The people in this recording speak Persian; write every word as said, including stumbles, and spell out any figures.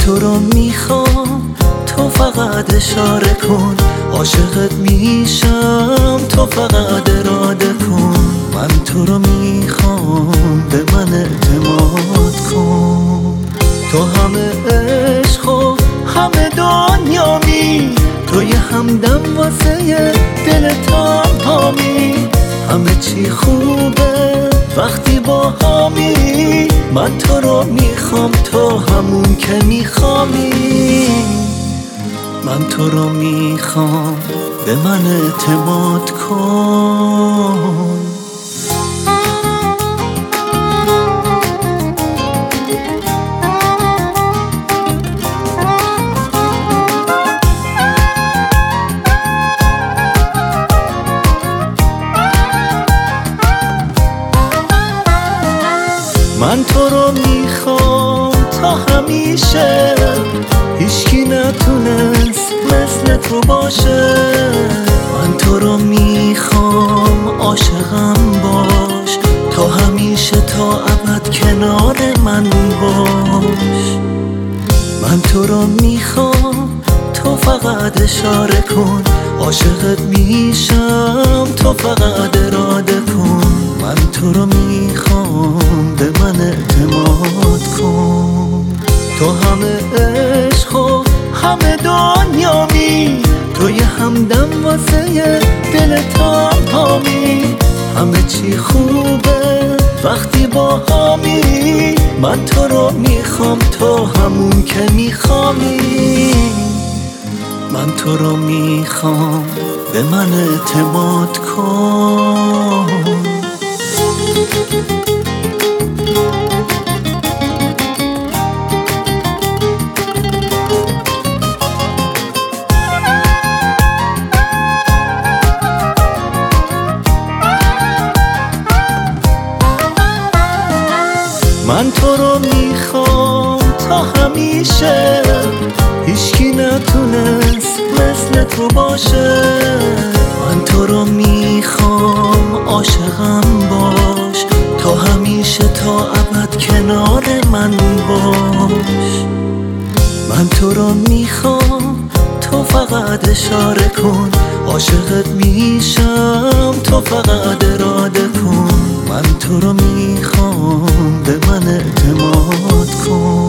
تو رو میخوام، تو فقط اشاره کن. عاشقت میشم، تو فقط اراده کن. من تو رو میخوام، به من اعتماد کن. تو همه عشق و همه دنیامی، تو یه همدم واسه دل تنهامی. همه چی خوبه وقتی با همی. من تو رو میخوام، تو همون که میخوامی. من تو رو میخوام، به من اعتماد کن. من تو رو میخوام تا همیشه، هیچکی نتونست مثل تو باشه. من تو رو میخوام، عاشقم باش، تا همیشه تا ابد کنار من باش. من تو رو میخوام، تو فقط اشاره کن. عاشقت میشم، تو فقط اراده کن. من تو رو میخوام، به من اعتماد کن. تو همه عشق و همه دنیامی، تو یه همدم واسه دل تنهامی. همه چی خوبه وقتی با همی. من تو رو میخوام، تو همون که میخوامی. من تو رو میخوام، به من اعتماد کن. من تو رو میخوام تا همیشه، هیچکی نتونست مثل تو باشه. من تو رو میخوام، عاشقم باش، تا همیشه تا ابد کنار من باش. من تو رو میخوام، تو فقط اشاره کن. عاشقت میشم، تو فقط اراده کن. من تو رو میخوام، به من اعتماد کن.